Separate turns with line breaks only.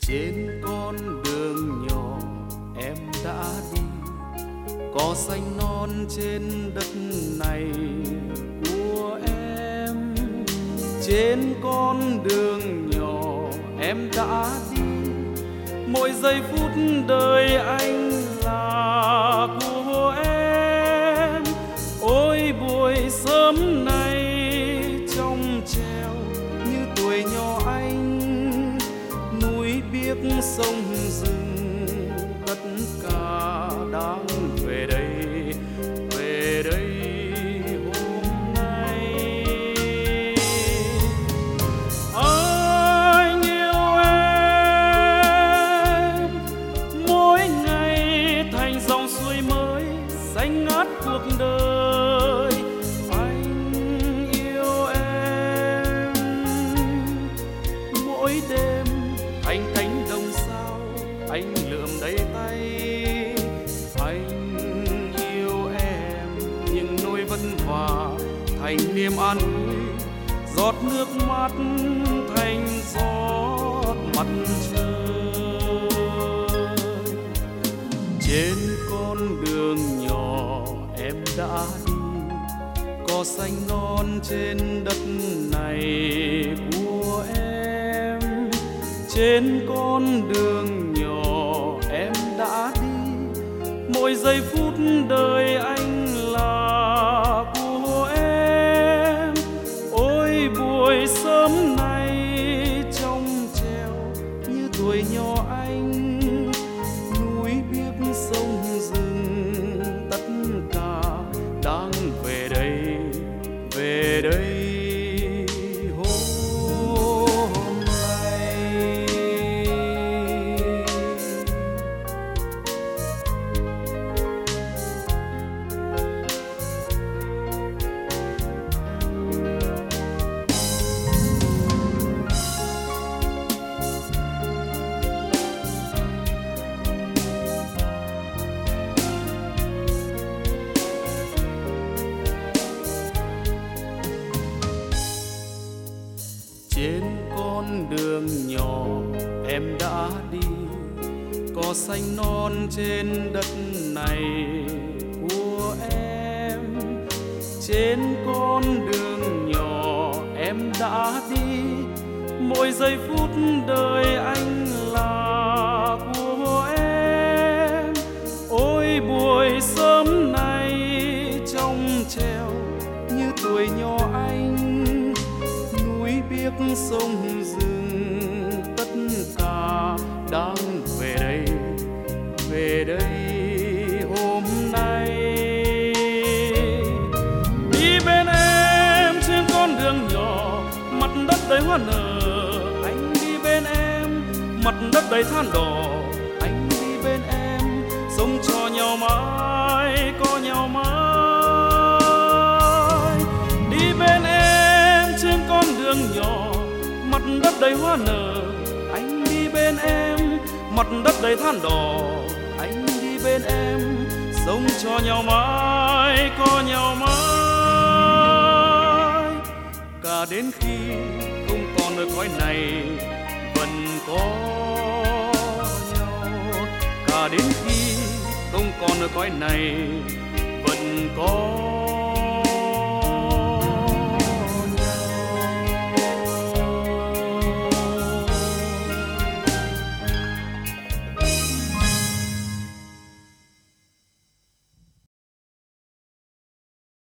Trên con đường nhỏ em đã đi, cỏ xanh non trên đất này của em. Trên con đường nhỏ em đã đi, mỗi giây phút đời anh là của em. Ôi buổi sớm nay trong treo như tuổi nhỏ anh, núi biếc sông rừng tất cả đang về đây, về đây hôm nay. Anh yêu em, mỗi ngày thành dòng suối mới xanh ngát cuộc đời. Anh yêu em, mỗi đêm thành cánh đồng sao anh lượm đầy tay. Anh yêu em, những nỗi vất vả thành niềm an ủi, giọt nước mắt thành giọt mặt trời. Trên con đường nhỏ em đã đi, cỏ xanh non trên đất này của em. Trên con đường nhỏ em đã đi, mỗi giây phút đời anh là của em. Ôi buổi sớm nay trong treo như tuổi nhỏ anh, núi biếc sông rừng tất cả đang về đây, về đây hôm nay. Trên con đường nhỏ em đã đi, cỏ xanh non trên đất này của em. Trên con đường nhỏ em đã đi, mỗi giây phút đời anh là của em. Ôi buổi sớm nay trong treo như tuổi nhỏ anh, núi biếc sông rừng tất cả đang về đây, về đây hôm nay. Đi bên em trên con đường nhỏ, mặt đất đầy hoa nở. Anh đi bên em, mặt đất đầy than đỏ. Anh đi bên em, sống cho nhau mãi, có nhau mãi. Đi bên em trên con đường nhỏ, mặt đất đầy hoa nở. Anh đi bên em, mặt đất đầy than đỏ. Anh đi bên em, sống cho nhau mãi, có nhau mãi. Cả đến khi không còn ở cõi này vẫn có nhau. Cả đến khi không còn ở cõi này vẫn có